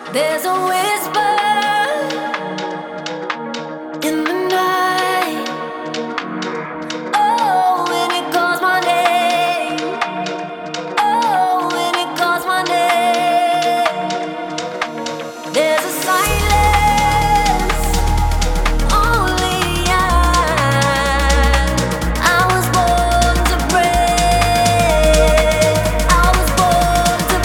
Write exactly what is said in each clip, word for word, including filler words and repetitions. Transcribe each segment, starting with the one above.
There's a whisper in the night. Oh, when it calls my name. Oh, when it calls my name. There's a silence only I. I was born to break. I was born to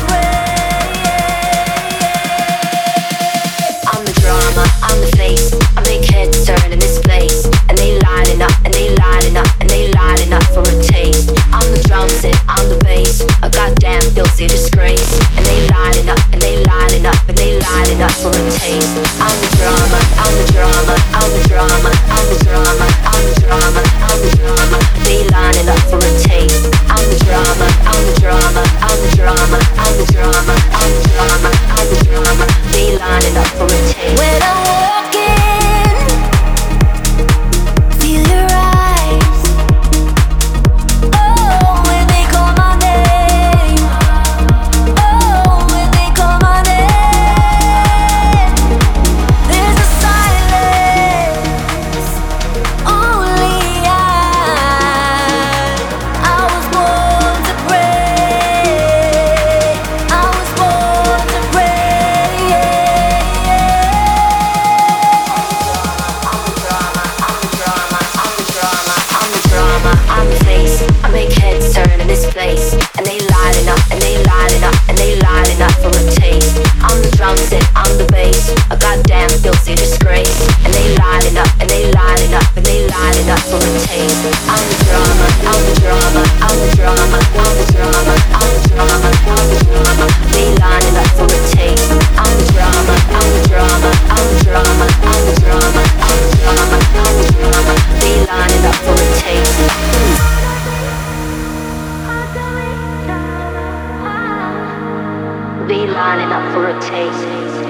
break. I'm the drama, I'm the face. I make heads turn in this place, and they lining up, and they lining up, and they lining up for a taste. I'm the drum set, I'm the bass, a goddamn guilty disgrace, and they lining up, and they lining up, and they lining up for a taste. I'm the drama, I'm the drama, I'm the drama, I'm the drama, I'm the drama, I'm the drama. They lining up for a taste. I'm the drama, I'm the drama, I'm the drama, I'm the drama, I'm the drama, I'm the drama. They lining up for a taste. When I walk in, feel your eyes. Oh, when they call my name. Oh, when they call my name. There's a silence only I. I was born to break. I was born to break. I'm the drama, I'm the drama, I'm the drama, I'm the drama, I'm the face. I make heads turn in this place, and they lining up, and they lining up, and they lining up for a taste. I'm the drum set, I'm the bass, a goddamn guilty disgrace, and they lining up, and they lining up, and they lining up for a taste. I'm the drama, I'm the drama, I'm the drama, I'm the drama, I'm the drama, I'm the drama. They lining up for a taste. I'm the drama, I'm the drama, I'm the drama, I'm the drama, I'm the drama, I'm the drama. They lining up for a taste. They lining up for a taste.